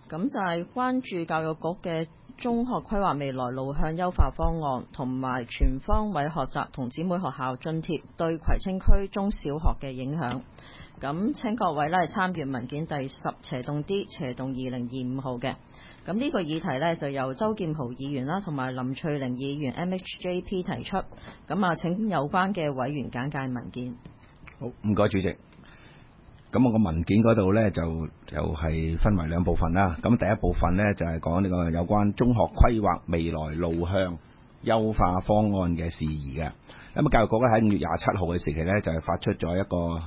咁就係關注教育局嘅中學規劃未來路向優化方案，同埋全方位學習同姊妹學校津貼對葵青區中小學嘅影響。咁請各位咧參閱文件第10/D/2025號嘅。咁呢個議題呢，就由周劍豪議員啦，同埋林翠玲議員 MHJP 提出。咁啊，請有關嘅委員簡介文件。 好，唔該主席。咁我個文件嗰度呢，就係分為兩部分啦。咁第一部分呢，就係講呢個有關中學規劃未來路向優化方案嘅事宜嘅。咁教育局咧喺5月27號嘅時期呢，就係發出咗一個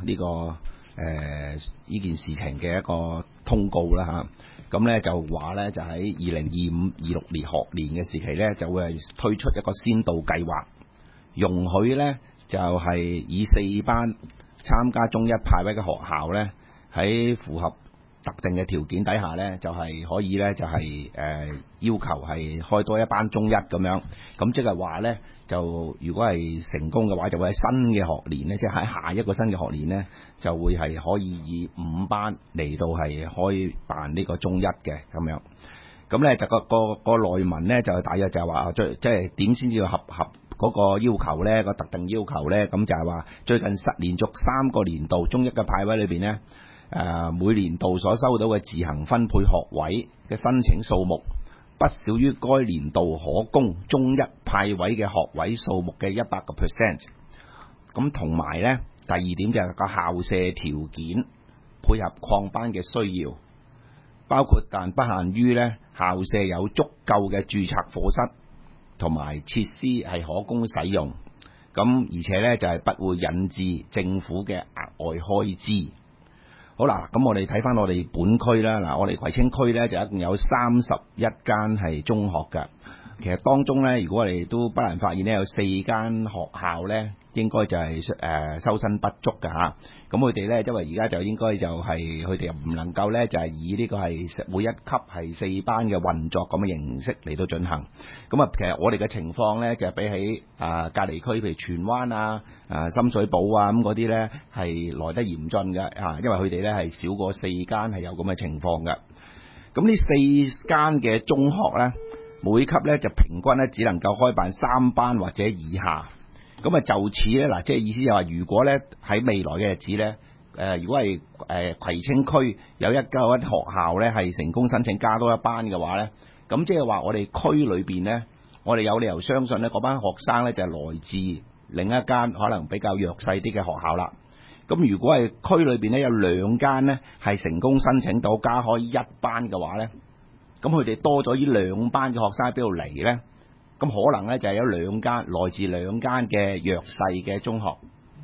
呢件事情嘅一個通告啦嚇。咁呢就話呢，就喺2025-26年學年嘅時期呢，就會係推出一個先導計劃，容許呢就係以4班參加中一派位嘅學校呢，喺符合特定嘅條件底下呢，就係可以呢，就係要求係開多一班中一咁樣。咁即係話呢，就如果係成功嘅話，就會喺新嘅學年呢，即係喺下一個新嘅學年呢，就會係可以以5班嚟到係開辦呢個中一嘅咁樣。咁呢就個內文呢，就大約就係話即係點先至要合嗰個要求呢，個特定要求呢，咁就係話最近連續3個年度中一嘅派位裏邊呢，每年度所收到嘅自行分配學位嘅申請數目不少於該年度可供中一派位嘅學位數目嘅100%。咁同埋呢，第二點就係個校舍條件配合擴班嘅需要，包括但不限於呢，校舍有足夠嘅註冊課室同埋設施係可供使用。咁而且呢，就係不會引致政府嘅額外開支。好啦，咁我哋睇翻我哋本區啦。嗱，我哋葵青區呢，就一共有31間係中學㗎。其實當中呢，如果我哋都不難發現呢，有4間學校呢，應該就係收生不足㗎嚇。咁佢哋呢，因為而家就應該就係佢哋又唔能夠呢，就係以呢個係每一級係4班嘅運作咁嘅形式嚟到進行。咁啊，其實我哋嘅情況呢，就比起隔離區，譬如荃灣深水埗咁嗰啲呢，係來得嚴峻嘅，因為佢哋呢係少過4間係有咁嘅情況嘅。咁呢4間嘅中學呢，每級呢就平均呢只能夠開辦3班或者以下。咁啊，就此呢，嗱，即係意思就話，如果呢喺未來嘅日子呢，如果係葵青區有一間學校呢係成功申請加多一班嘅話呢，咁即係話我哋區裏邊呢，我哋有理由相信呢嗰班學生呢就係來自另一間可能比較弱勢啲嘅學校啦。咁如果係區裏邊呢有2間呢係成功申請到加開1班嘅話呢，咁佢哋多咗呢2班嘅學生喺邊度嚟呢？咁可能呢就係有來自2間嘅弱勢嘅中學。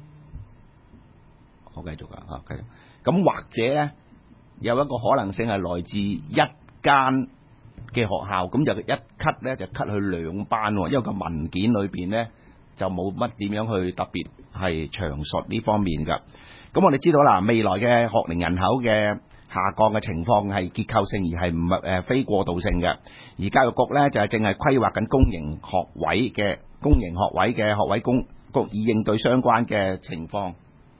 我繼續啊，繼續。咁或者呢，有一個可能性係來自1間嘅學校，咁就一 cut 呢就 cut 去2班喎，因為個文件裏邊呢就冇乜點樣去特別係詳述呢方面㗎。咁我哋知道啦，未來嘅學齡人口嘅下降嘅情況係結構性，而係唔係非過渡性嘅。而教育局呢，就係正係規劃緊公營學位嘅學位供以應對相關嘅情況。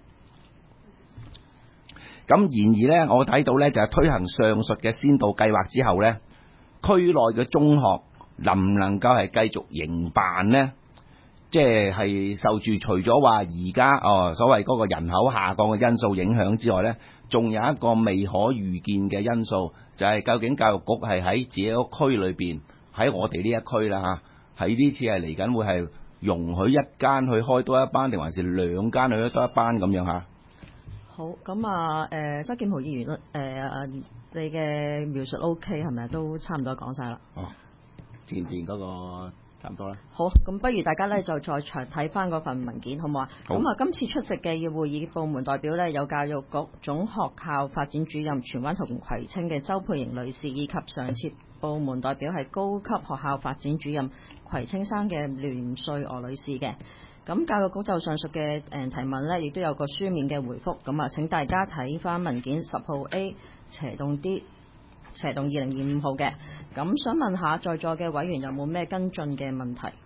咁然而呢，我睇到呢，就係推行上述嘅先導計劃之後呢，區內嘅中學能唔能夠係繼續營辦呢？即係受住除咗話而家所謂嗰個人口下降嘅因素影響之外呢，仲有一個未可預見嘅因素，就係究竟教育局係喺自己個區裏邊，喺我哋呢一區啦嚇，喺呢次係嚟緊會係容許1間去開多一班，定還是2間去開多一班咁樣嚇？ 好，咁周劍豪議員你嘅描述 OK 係咪都差唔多講晒啦？ 前邊嗰個差唔多啦。 好，咁不如大家呢就再詳睇翻嗰份文件，好唔好啊？咁今次出席嘅會議部門代表呢，有教育局總學校發展主任荃灣同葵青嘅周佩瑩女士，以及常設部門代表係高級學校發展主任葵青山嘅聯瑞娥女士嘅。咁教育局就上述嘅提問呢，亦都有個書面嘅回覆。咁啊，請大家睇翻文件10號 A/D/2025號嘅。咁想問下在座嘅委員有冇咩跟進嘅問題？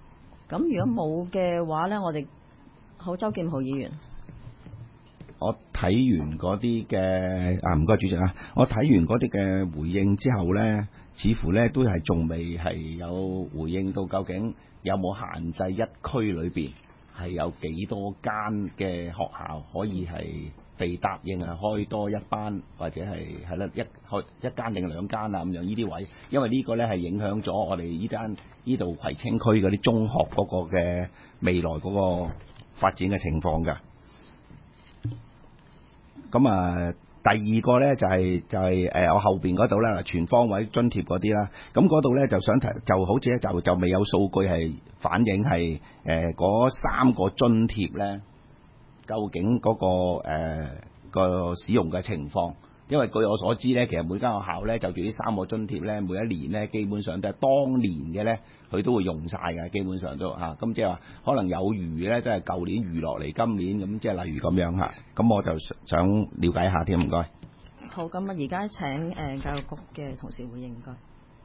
咁如果冇嘅話呢，我哋好，周劍豪議員。 我睇完嗰啲嘅唔該主席啊，我睇完嗰啲嘅回應之後呢，似乎呢都係仲未係有回應到究竟有冇限制一區裏邊係有幾多間嘅學校可以係被答應係開多一班，或者係啦一間定兩間啊咁樣呢啲位，因為呢個呢係影響咗我哋呢度葵青區嗰啲中學嗰個嘅未來嗰個發展嘅情況㗎。咁第二個咧就係我後邊嗰度咧，全方位津貼嗰啲啦。咁嗰度咧就想提，就好似咧就未有數據係反映係嗰3個津貼咧，究竟嗰個使用嘅情況。因為據我所知咧，其實每間學校咧就住呢3個津貼咧，每一年咧基本上都係當年嘅咧，佢都會用晒嘅，基本上都嚇。咁即係話可能有餘咧，都係舊年餘落嚟今年咁，即係例如咁樣嚇。咁我就想了解下添，唔該。 好，咁啊，而家請教育局嘅同事回應，唔該。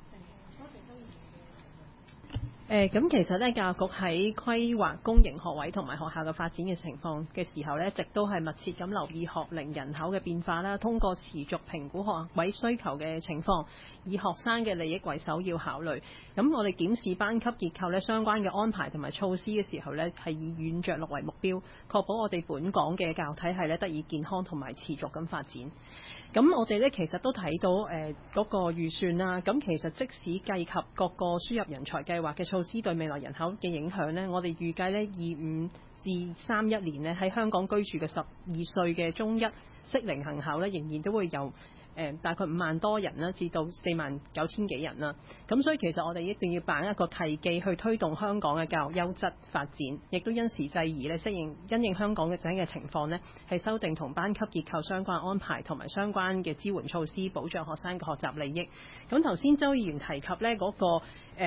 咁其實咧，教育局喺規劃公營學位同埋學校嘅發展嘅情況嘅時候咧，一直都係密切咁留意學齡人口嘅變化啦。通過持續評估學位需求嘅情況，以學生嘅利益為首要考慮。咁我哋檢視班級結構咧，相關嘅安排同埋措施嘅時候咧，係以軟着陸為目標，確保我哋本港嘅教育體系咧得以健康同埋持續咁發展。咁我哋咧其實都睇到嗰個預算啦。咁其實即使計及各個輸入人才計劃嘅措施對未來人口嘅影響呢，我哋預計呢25至31年呢喺香港居住嘅12歲嘅中一適齡人口呢，仍然都會有大概5萬多人啦，至到49000幾人啦。咁所以其實我哋一定要把握一個契機去推動香港嘅教育優質發展，亦都因時制宜咧因應香港嘅整嘅情況呢，係修訂同班級結構相關安排同埋相關嘅支援措施，保障學生嘅學習利益。咁頭先周議員提及呢嗰個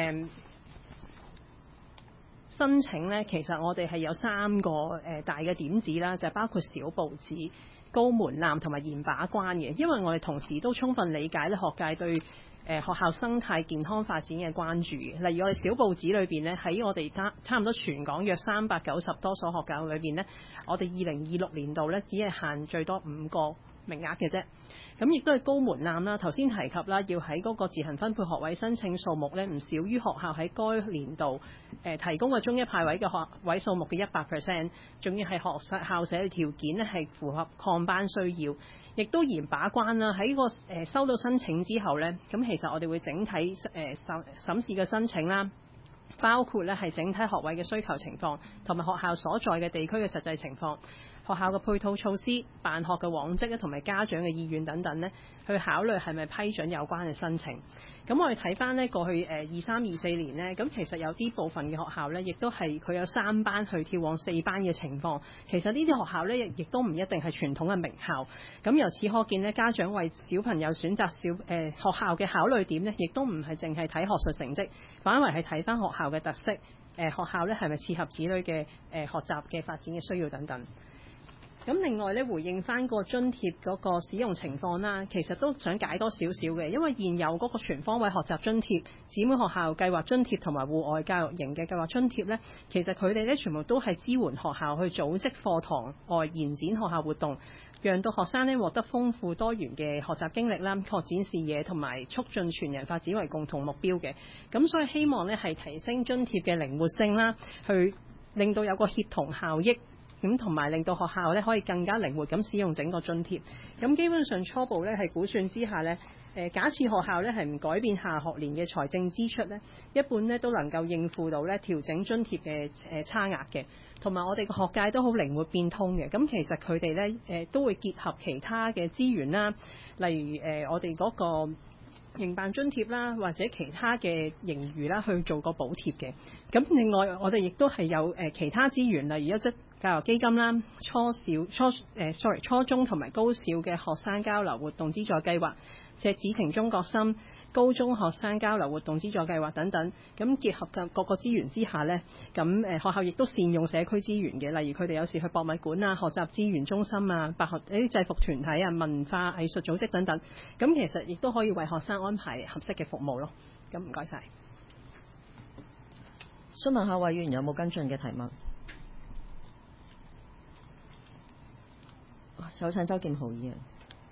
申請呢，其實我哋係有3個大嘅點子啦，就係包括小步子、高門檻同埋嚴把關嘅。因為我哋同時都充分理解咧學界對學校生態健康發展嘅關注嘅。例如我哋小步子裏邊呢，喺我哋差唔多全港約390多所學校裏邊呢，我哋2026年度呢，只係限最多5個名額嘅啫。咁亦都係高門檻啦。頭先提及啦，要喺嗰個自行分配學位申請數目呢，唔少於學校喺該年度提供嘅中一派位嘅學位數目嘅 100%， 仲要係學校社嘅條件呢係符合擴班需要，亦都嚴把關啦。喺個收到申請之後呢，咁其實我哋會整體審視嘅申請啦，包括咧係整體學位嘅需求情況，同埋學校所在嘅地區嘅實際情況，學校嘅配套措施、辦學嘅往績咧，同埋家長嘅意願等等呢，去考慮係咪批准有關嘅申請。咁我哋睇翻呢過去23、24年呢，咁其實有啲部分嘅學校呢，亦都係佢有3班去跳往4班嘅情況。其實呢啲學校呢，亦都唔一定係傳統嘅名校。咁由此可見呢，家長為小朋友選擇學校嘅考慮點呢，亦都唔係淨係睇學術成績，反為係睇翻學校嘅特色，學校呢係咪切合子女嘅學習嘅發展嘅需要等等。咁另外咧，回應翻個津貼嗰個使用情況啦，其實都想解多少少嘅，因為現有嗰個全方位學習津貼、姊妹學校計劃津貼同埋戶外教育營嘅計劃津貼呢，其實佢哋咧全部都係支援學校去組織課堂外延展學校活動，讓到學生呢獲得豐富多元嘅學習經歷啦，擴展視野同埋促進全人發展為共同目標嘅。咁所以希望呢係提升津貼嘅靈活性啦，去令到有個協同效益。咁同埋令到學校咧可以更加靈活咁使用整個津貼。咁基本上初步咧係估算之下咧，假設學校咧係唔改變下學年嘅財政支出咧，一半咧都能夠應付到咧調整津貼嘅差額嘅。同埋我哋個學界都好靈活變通嘅。咁其實佢哋咧都會結合其他嘅資源啦，例如我哋嗰個營辦津貼啦，或者其他嘅盈餘啦，去做個補貼嘅。咁另外我哋亦都係有其他資源，例如優質教育基金啦、初中同埋高小嘅學生交流活動資助計劃、赤子情中國心高中學生交流活動資助計劃等等。咁結合嘅各個資源之下呢，咁學校亦都善用社區資源嘅，例如佢哋有時去博物館啊、學習資源中心啊、辦學啲制服團體啊、文化藝術組織等等。咁其實亦都可以為學生安排合適嘅服務咯。咁唔該晒。 詢問下委員有冇跟進嘅提問？ 有請周劍豪議員。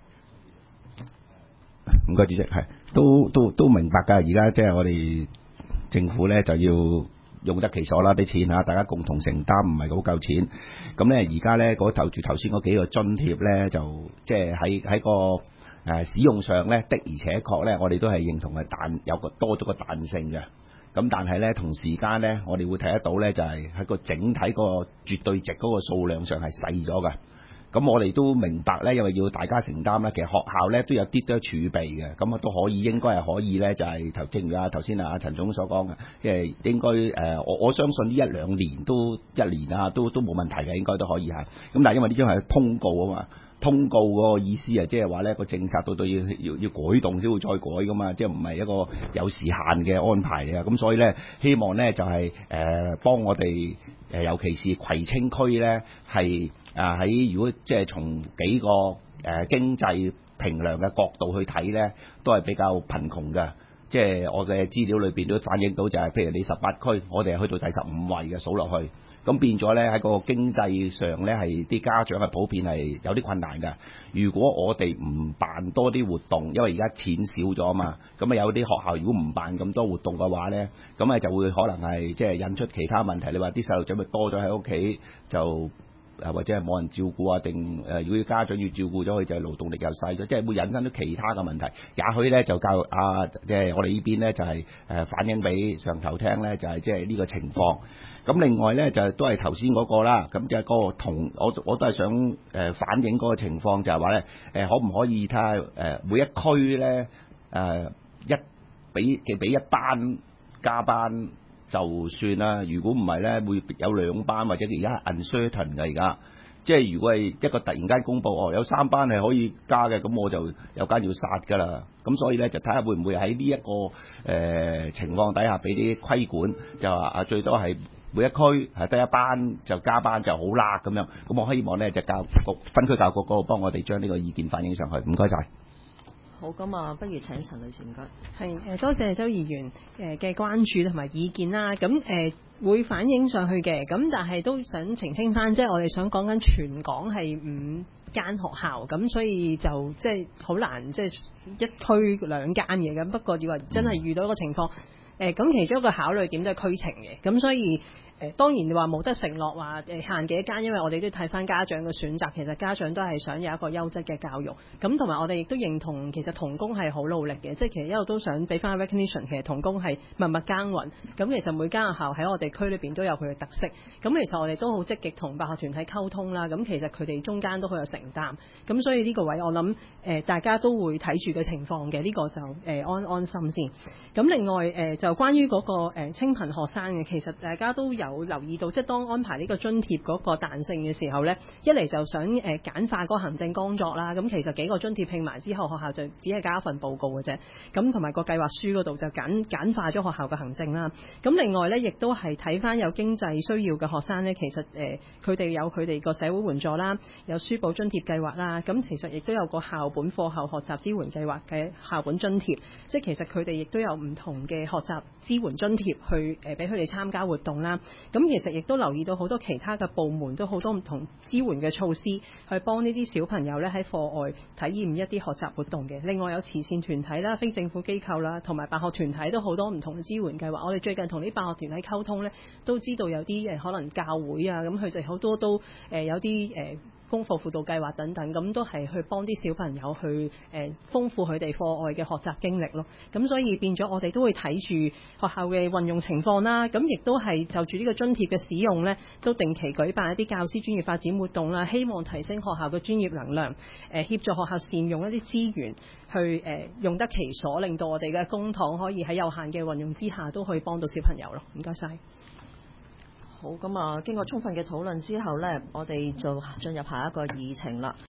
唔該，主席，係都明白㗎。而家即係我哋政府咧就要用得其所啦，啲錢嚇大家共同承擔，唔係好夠錢。咁咧而家咧就住頭先嗰幾個津貼咧，就即係喺個使用上咧的而且確咧，我哋都係認同係有個多咗個彈性嘅。咁但係咧同時間咧，我哋會睇得到咧，就係喺個整體個絕對值嗰個數量上係細咗嘅。咁我哋都明白咧，因為要大家承擔咧，其實學校咧都有啲多儲備嘅，咁啊都可以應該係可以咧，就係正如頭先阿陳總所講嘅，因為應該我相信呢一兩年都冇問題嘅，應該都可以嚇。咁但係因為呢張係通告啊嘛。通告嗰個意思啊，即係話咧個政策到要改動先會再改噶嘛，即係唔係一個有時限嘅安排嚟啊。咁所以咧，希望咧就係幫我哋尤其是葵青區咧係喺如果即係從幾個經濟評量嘅角度去睇咧，都係比較貧窮嘅。即係我嘅資料裏邊都反映到就係，譬如你18區，我哋係去到第15位嘅數落去。咁變咗咧喺個經濟上咧係啲家長係普遍係有啲困難㗎。如果我哋唔辦多啲活動，因為而家錢少咗啊嘛，咁啊有啲學校如果唔辦咁多活動嘅話咧，咁啊就會可能係即係引出其他問題。你話啲細路仔咪多咗喺屋企就。或者係冇人照顧啊，定如果家長要照顧咗佢，就係勞動力又細咗，即係會引申到其他嘅問題。也許咧就教即係我哋呢邊咧就係反映俾上頭聽咧，就係即係呢個情況。咁另外咧就都係頭先嗰個啦，咁就係嗰個我都係想反映嗰個情況，就係話咧可唔可以睇下每一區咧俾一班加班。就算啦，如果唔係咧，會有2班或者而家係 uncertain 嘅而家，即係如果係一個突然間公佈有3班係可以加嘅，咁我就有間要殺㗎啦。咁所以咧就睇下會唔會喺呢一個情況底下俾啲規管，就話最多係每一區係得1班就加班就好啦咁樣。咁我希望咧就教育局分區教育局嗰度幫我哋將呢個意見反映上去。唔該晒。 好，咁啊，不如請陳女士唔該。 係多謝周議員嘅關注同埋意見啦。咁會反映上去嘅，咁但係都想澄清翻，即係我哋想講緊全港係5間學校，咁所以就即係好難即係一區2間嘅。咁不過要話真係遇到一個情況，咁其中一個考慮點都係區情嘅。咁所以當然你話冇得承諾話限幾間，因為我哋都睇翻家長嘅選擇。其實家長都係想有一個優質嘅教育。咁同埋我哋亦都認同，其實同工係好努力嘅，即係其實一路都想俾翻 recognition。其實同工係默默耕耘。咁其實每間學校喺我哋區裏邊都有佢嘅特色。咁其實我哋都好積極同辦學團體溝通啦。咁其實佢哋中間都好有承擔。咁所以呢個位我諗大家都會睇住嘅情況嘅，呢個就安心先。咁另外就關於嗰個清貧學生嘅，其實大家都有留意到，即係當安排呢個津貼嗰個彈性嘅時候呢，一嚟就想簡化嗰個行政工作啦。咁其實幾個津貼拼埋之後，學校就只係加一份報告嘅啫。咁同埋個計劃書嗰度就簡化咗學校嘅行政啦。咁另外呢，亦都係睇翻有經濟需要嘅學生呢，其實佢哋有佢哋個社會援助啦，有書簿津貼計劃啦。咁其實亦都有個校本課後學習支援計劃嘅校本津貼，即係其實佢哋亦都有唔同嘅學習支援津貼去俾佢哋參加活動啦。咁其實亦都留意到好多其他嘅部門都好多唔同支援嘅措施，去幫呢啲小朋友咧喺課外體驗一啲學習活動嘅。另外有慈善團體啦、非政府機構啦，同埋辦學團體都好多唔同嘅支援計劃。我哋最近同啲辦學團體溝通咧，都知道有啲可能教會啊，咁佢哋好多都有啲功課輔導計劃等等，咁都係去幫啲小朋友去豐富佢哋課外嘅學習經歷咯。咁所以變咗我哋都會睇住學校嘅運用情況啦。咁亦都係就住呢個津貼嘅使用呢，都定期舉辦一啲教師專業發展活動啦，希望提升學校嘅專業能量，協助學校善用一啲資源去用得其所，令到我哋嘅公帑可以喺有限嘅運用之下，都可以幫到小朋友咯。唔該晒。 好，咁啊，經過充分嘅討論之後呢，我哋就進入下一個議程啦。